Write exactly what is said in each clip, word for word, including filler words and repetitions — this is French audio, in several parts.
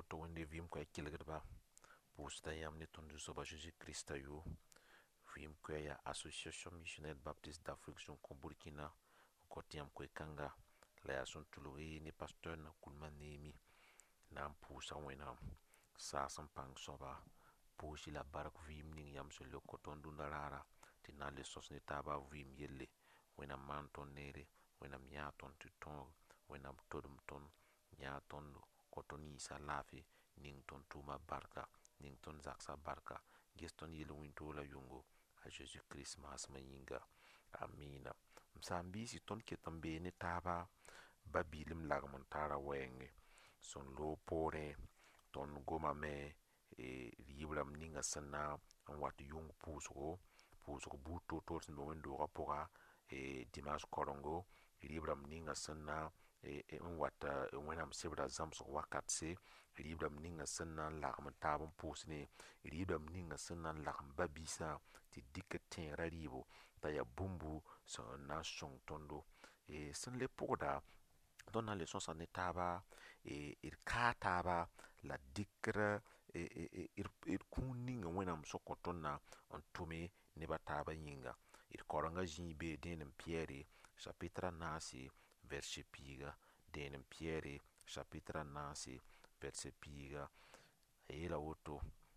to wẽnde vɩɩm koɛɛ kelgdba pʋʋsda yãmb ne tõnd zu-soabã Jésus Kiristã yo. Vɩɩm koɛɛ yaa Association Missionnaire Baptiste d'Afrique zũn-kõ Burkina n kot yãmb koe-kãnga la yaa sẽn tʋlg ne pastor Nakulma Neemi na n pʋʋsa Wẽnnaam saag sẽn pãng soaba pʋʋs-y la bark vɩɩm ning yãmb sẽn leok tõnd dũnã raara tɩ na n le sõs ne taaba vɩɩm yelle. Wẽnnaam maan tõnd neere, Wẽnnaam yãa tõnd tɩ tõog, Wẽnnaam todem tõnd, yãa tõnd, kõ tõnd yĩnsã laafɩ, ning tõnd tʋʋma barka, ning tõnd zagsã barka, ges tõnd yel-wẽn-doolã yʋngo a Zeezi Kirist maasmã yĩnga. Amiina. M saam-biisi tõnd ket n bee ne taaba ba-biilem lagem n taara wɛɛngẽ. Sẽn loog poorẽ, tõnd gomame yibrãmb ninga sẽn na n wat yʋng pʋʋsgo, pʋʋsg buud toor-toor sẽn be wẽnd-doogã pʋga, dimaas korengo, yibrãmb ninga sẽn na n wat Wẽnnaam sebrã zãmsg wakatse, yibrãmb ninga sẽn na n lagem n taab n pʋʋs ne, yibrãmb ninga sẽn na n lagem ba-biisã tɩ dɩk d tẽegrã rɩɩbo t'a yaa bũmbu sẽn na n sõng tõndo. Sẽn le pʋgda, tõnd na n le sõsa ne taaba, d kaa taaba la dɩkd d kũun ninga Wẽnnaam sẽn kõ tõndã n tʋme nebã taabã yĩnga. D korengã zĩig bee dẽenem Pɩyɛɛre chapitrã naase vɛrse piiga. Dẽenem Pɩyɛɛre chapitrã naase vɛrse piiga. A yeela woto,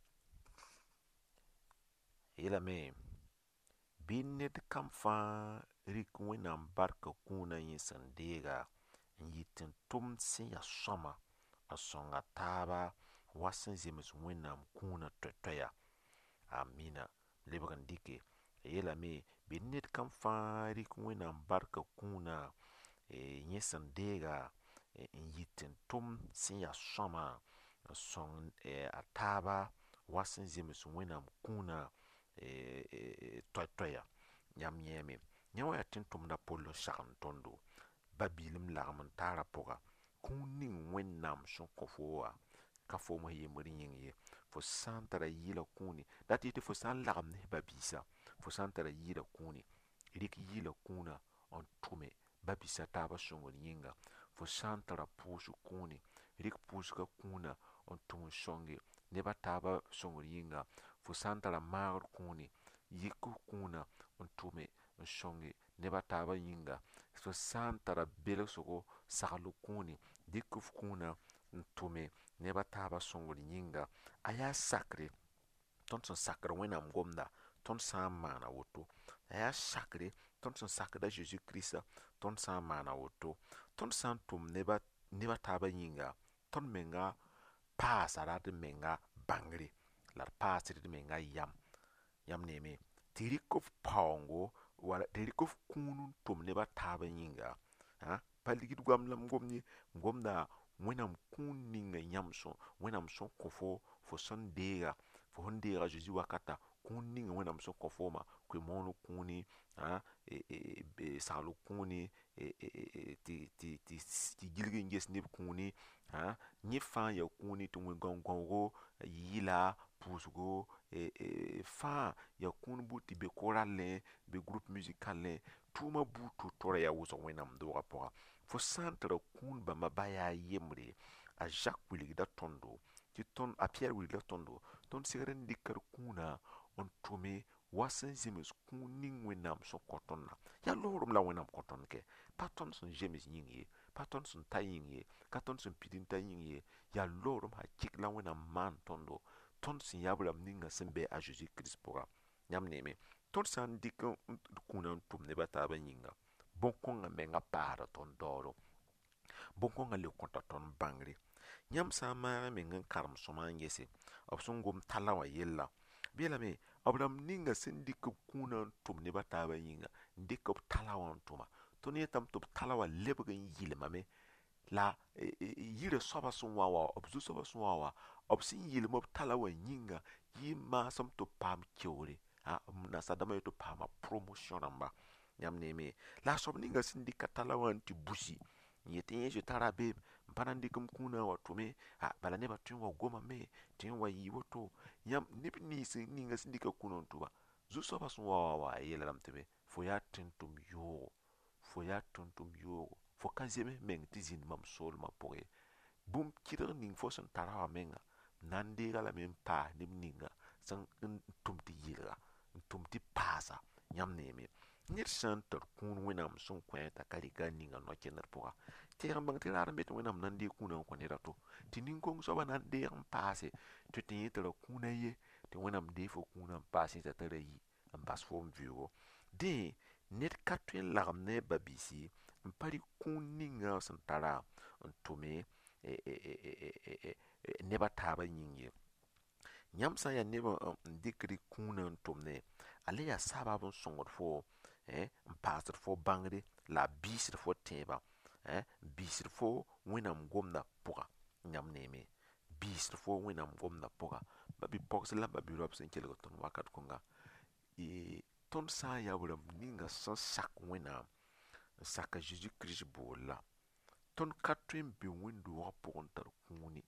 a yeelame, bɩ ned kam fãa rɩk Wẽnnaam barka kũunã yẽ sẽn deega n yɩ tɩ n tʋmd sẽn ya sõama n sõnga taaba wa sẽn zems Wẽnnaam kũunã toɛ-toɛya. Amiina. Lebg n dɩke. A yeelame, bɩ ned kam fãa rɩk Wẽnnaam barka kũunã yẽ sẽn deega n yɩ tɩ n tʋmd sẽn ya sõama n sõng a taaba wa sẽn zems Wẽnnaam kũunã toɛ-toɛya. Yãmb yẽeme. Yẽ wã yaa tẽn-tʋmdã poll n sagem tõndo. Ba-biilem lagem n taarã pʋga. Kũun ning Wẽnnaam sẽn kõ foo wã, ka foom f yembr yĩng ye. Fo sã n tara yɩɩla kũuni, dat yetɩ fo sã n lagem ne ba-biisã, fo sã n tara yɩɩla kũuni, rɩk yɩɩla kũunã n tʋme ba-biisã taabã sõngr yĩnga. Fo sã n tara pʋʋsg kũuni, rɩk pʋʋsgã kũunã n tʋm n sõnge nebã taabã sõngr yĩnga. Fo sã n tara maagd kũuni, yik f kũunã n tʋme n sõnge nebã taabã yĩnga. Fo sã n tara belsgo, saglg kũuni, dɩk f kũunã n tʋme nebã taabã sõngr yĩnga. A yaa sakre, tõnd sẽn sakd Wẽnnaam gomda, tõnd sã n maana woto. A yaa sakre, tõnd sẽn sakd a Zeezi Kiristã, tõnd sã n maana woto. Tõnd sã n tʋm nebã, nebã taabã yĩnga, tõnd menga paasda d menga bãngre, la d paasd d menga yam. Yãmb neeme, tɩ rɩk f paoongo, wala tɩ rɩk f kũun n tʋm nebã taabã yĩnga. Pa ligd goam la m gom ye, m gomda Wẽnnaam kũun ninga yãmb sẽn, Wẽnnaam sẽn kõ fo, fo sẽn deega, fo sẽn deega Zeezi wakata, kũun ninga Wẽnnaam sẽn kõ foomã, koe-mooneg kũuni, saglg kũuni, tɩ gilg n ges neb kũuni, yẽ fãa n yaa kũuni tɩ wẽ-gão-gãoogo, yɩɩla, pʋʋsgo, fãa yaa kũun bʋ tɩ be korallẽ, be groupe musicalẽ, tʋʋmã buud toor-toorã yaa wʋsg Wẽnnaam doogã pʋga. Fo sã n tara kũun bãmba ba yaa yembre, a Zak wilgda tõndo, tɩ tõnd, a Pɩyɛɛr wilgda tõndo, tõnd segd n dɩka d kũunã n tʋme wa sẽn zems kũun ning Wẽnnaam sẽn kõ tõndã. Yaa loogrem la Wẽnnaam kõ tõnd kɛ. Pa tõnd sẽn zems yĩng ye, pa tõnd sẽn ta yĩng ye, ka tõnd sẽn pid n ta yĩng ye. Yaa loogrem hakɩk la Wẽnnaam maan tõndo, tõnd sẽn yaa b rãmb ninga sẽn be a Zeezi Kirist pʋga. Yãmb neeme, tõnd sã n dɩk d kũunã n tʋm nebã taabã yĩnga, bõn-kõngã menga paasda tõnd daooro. Bõn-kõngã le kõta tõnd bãngre. Yãmb sã n maag n meng n karem sõma n gese, b sẽn gom tala wã yella, b yeelame, b rãmb ninga sẽn dɩk b kũunã n tʋm nebã taabã yĩnga, n dɩk b tala wã n tʋma. Tõnd yetame tɩ b tala wã lebg n yɩlmame, la yirã soabã sẽn wa wã, b zu-soabã sẽn wa wã, b sẽn yɩlm b tala wã yĩnga, yɩ maasem tɩ b paam keoore. Nasadãmbã yetɩ b paama promotion rãmba. Yãmb neeme, la a soab ninga sẽn dɩka tala wã n tɩ busi, n yetɩ yẽ zoe tara beem, n pa na n dɩk m kũunã n wa tʋme, bala nebã tõe n wa gomame, tɩ n wa yɩ woto. Yãmb neb nins ninga sẽn dɩka kũunã n tʋma, zu-soabã sẽn wa wã wã, a yeelame tɩ be, fo yaa tʋm-tʋm yoogo, fo yaa tʋm-tʋm yoogo, fo ka zems meng tɩ zĩnd mam soolmã pʋgẽ. tʋʋm kɩdg ning fo sẽn tara wa menga nan deega lame n paas neb ninga sẽn n tʋm tɩ yɩlga n tʋm tɩ paasa yãmb neeme ned sã n tar kũun wẽnnaam sẽn kõ t'a ka rɩka a ninga no-kẽndr pʋga tɩg n bãng tɩ raar n be tɩ wẽnnaam na n deeg kũunã n kõ ned a to tɩ nin-kong soabã na n deeg n paase tɩ tɩ yẽ tara kũun a ye tɩ wẽnnaam deeg fo kũunã n paas yẽ t'a tara yi n bas fo n vɩʋʋgo dẽ ned ka tõe n lagem ne a ba-biisi n pa rɩk kũun ninga sẽn tara n tʋme neb a taabã yĩng ye. Yãmb sã n yaa neb n dɩk rɩk kũunã n tʋmne a le yaa sabab n sõngd fo n paasd fo bãngde la a biisd fo tẽebã n biisd fo wẽnnaam gomdã pʋga yãmb neeme biisd fo wẽnnaam gomdã pʋga. Ba-bi-pɔgsd la ba-bi-raop sẽn kelg tõnd wakat kʋnga tõnd sã n yaa rãmb ninga sẽn sak wẽnnaam n sak a Zeezi Kirist boorla tõnd ka tõe n be wẽnd-doogã pʋgẽ n tar kũuni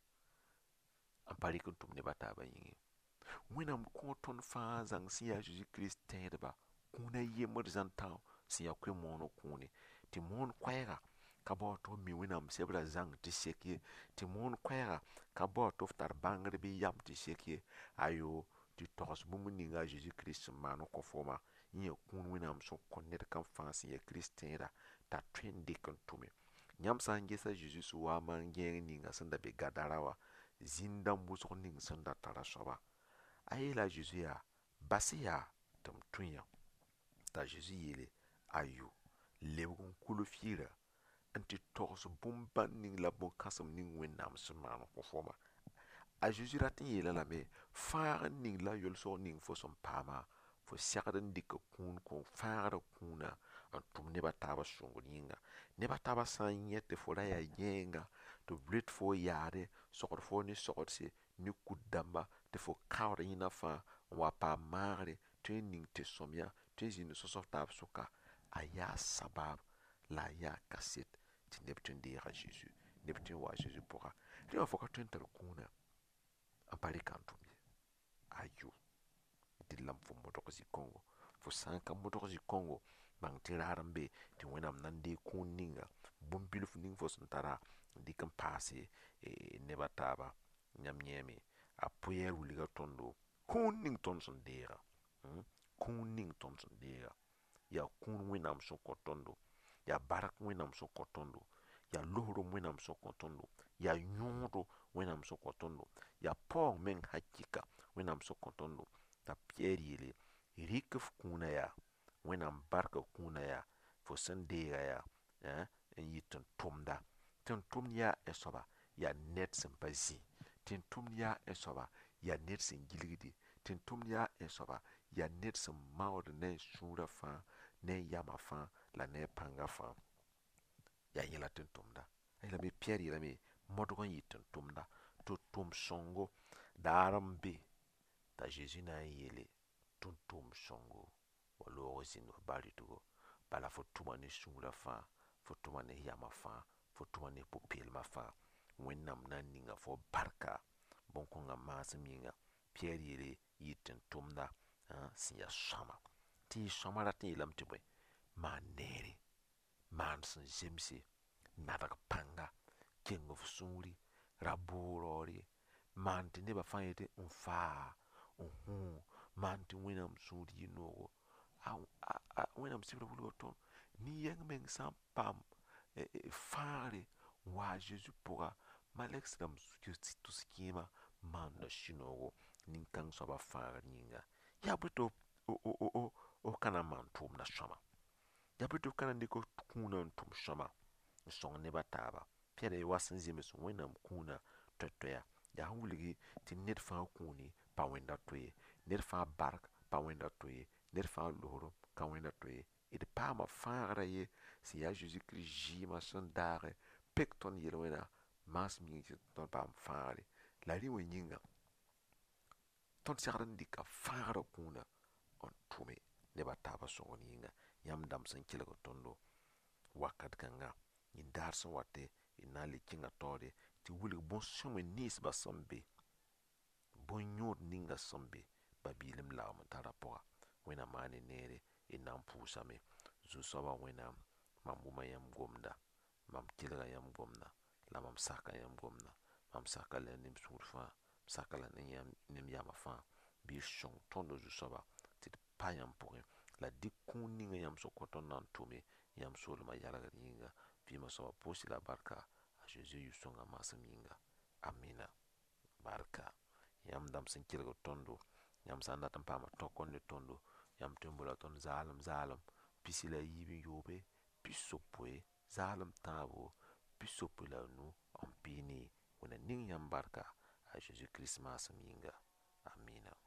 n pa rɩk n tʋm neb a taabã yĩnge. Wẽnnaam kõ tõnd fãa zãng sẽn yaa Zeezi Kirist tẽedba kũun a yembd zãn-tã sẽn yaa koe-mooneg kũune tɩ moon koɛɛga ka bao tɩ f mi wẽnnaam sebrã zãng tɩ sek ye tɩ moon koɛɛga ka bao tɩ f tar bãngd bɩ yam tɩ sek ye ayo tɩ togs bũmb ninga a Zeezi Kirist sẽn maan n kõ foomã yẽ yaa kũun wẽnnaam sẽn kõ ned kam fãa sẽn yaa Kirist tẽeda t'a tõe n dɩk n tʋme. Yãmb sã n ges a Zeezi sẽn waa n maan gẽeng ninga sẽn da be Gadara wã zĩn-dãmb wʋsg ning sẽn da tara soaba a yeela a Zeezi yaa bas-y yaa tɩ m tũ yã t'a Zeezi yeele ayo lebg n kulf yira n tɩ togs bũmb-bãn ning la bõn-kãsem ning wẽnnaam sẽn maan n kõ foomã. A Zeezi rat n yeela lame fãag ning la yolsg ning fo sẽn paama fo segd n dɩka kũun kõ fãagrã kũunã n tʋm neb a taabã sũur yĩnga. Neb a taabã sã n yẽ tɩ fo ra yaa gãeenga tɩ b loet foo yaare sogd foo ne sogdse ne kut-dãmba tɩ fo kaood yẽnã fãa n wa paam maagre tõe n ning tɩ-sõamyã tõe n zĩnd sõs-f taab sʋka a yaa sabab la a yaa kaset tɩ neb tõe n deega Zeezi neb tõe n wa a Zeezi pʋga. Rẽ wã fo ka tõe n tar kũunã n pa rɩka n tʋm ye ayo dɩlla fo modg zĩ-kõngo. Fo sã n ka modg zĩ-kõngo bãng tɩ raar n be tɩ wẽnnaam na n deeg kũun ninga bõn-bilf ning fo sẽn tara n dɩk n paase neb a taaba. Yãmb yẽeme a pʋ-yɛɛ wilga tõndo kũun ning tõnd sẽn deega kũun ning tõnd sẽn deega yaa kũun wẽnnaam sẽn kõ tõndo, yaa bark wẽnnaam sẽn kõ tõndo, yaa lohrem wẽnnaam sẽn kõ tõndo, yaa yõodo wẽnnaam sẽn kõ tõndo, yaa paoong meng hakɩɩka wẽnnaam sẽn kõ tõndo. T'a Pɩyɛɛr yeele rɩk f kũunã yaa wẽnnaam barka kũunã yaa fo sẽn deega yaa n yɩ tɩ n tʋmda tɩ n tʋmd yaa ẽ-soaba yaa ned sẽn pa zĩ tɩ n tʋmd yaa ẽ-soaba yaa ned sẽn gilgde tɩ n tʋmd yaa ẽ-soaba yaa ned sẽn maood ne a sũurã fãa ne a yamã fãa la ne a pãngã fãa yaa yẽ la tɩ n tʋmda. A yeelame Pɩyɛɛr yeelame modg n yɩ tɩ n tʋmda tɩ tʋʋm-sõngo daar n be t'a Zeezi na n yeele tɩ n tʋʋm-sõngo wa loog n zĩnd f ba rɩtgo bala fo tʋma ne sũurã fãa, fo tʋma ne yamã fãa, fo tʋma ne pʋ-peelmã fãa. Wẽnnaam na n ninga fo barka bõn-kõngã maasem yĩnga. Pɩyɛɛr yeele yɩ tɩ n tʋmda sẽn yaa sõama tɩ yɩ sõama rat n yeelame tɩ bõe maan neere maan sẽn zemse nadg pãnga keng f sũuri ra-boog raoore maan tɩ nebã fãa yetɩ n faa n hũu maan tɩ wẽnnaam sũur yɩ noogo. Wẽnnaam sɩbra wilga tõnd nin-yɛng meng sã n paam fãagre n wa a Zeezi pʋga malɛks dãmb tʋs kẽemã maanda sũ-noogo nin-kãng soabã fãagr yĩnga. Yaa bõe tɩ f ka na n maan tʋʋmda sõama? Yaa bõe tɩ f ka na n dɩk f kũunã n tʋm sõama n sõng neb a taaba? Pɩyɛɛr ye wa sẽn zems wẽnnaam kũunã toɛ-toɛya yaa sẽn wilgi tɩ ned fãa kũuni pa wẽnd a to ye, ned fãa bark pa wẽnd a to ye, ned fãa lohrem ka wẽnd a to ye. D paama fãagrã ye sẽn yaa Zeezi Kirist zɩɩmã sẽn daagɛ pek tõnd yel-wẽna maasem yĩng tɩ tõnd paam fãagre. La rẽ wã yĩnga tõnd segd n dɩka fãagrã kũunã n tʋme neb a taabã sõngd yĩnga. Yãmb dãmb sẽn kelg tõndo wakat kãnga yĩn-daar sẽn watẽ d na n le kẽnga taoore tɩ wilg bõn-sõmy ninsbã sẽn be, bõn-yõod ninga sẽn be ba-biilem lagem n tarã pʋga. Wẽnna maan y neere y na n pʋʋsame. Zu-soabã Wẽnnaam, mam wʋma yãmb gomda, mam kelga yãmb gomda, la mam saka yãmb gomda. mam saka la nem sũur fãa, m saka la nem yama fãa, bɩ y sõng tõndo Zu-soaba tɩ d pa yãmb pʋgẽ, la dɩk kũun ninga yãmb sẽn kõ tõnd na n tʋme yãmb soolmã yalgd yĩnga. Vɩɩmã soabã pʋʋs-y la barka a Zeezi yu-sõngã maasem yĩnga. Amina. Barka. Yãmb dãmb sẽn kelgd tõndo, yãmb sã n dat n paama tõkr ne tõndo, yãmb tõe n bola tõnd zaalem zaalem, pisi la a yiib n yoobe, pis-sopoe, zaalem tãabo, pis-sopoe la a nu n pɩɩne. Wẽnna ning yãmb barka a Zeezi Kirist maasem yĩnga. Amina.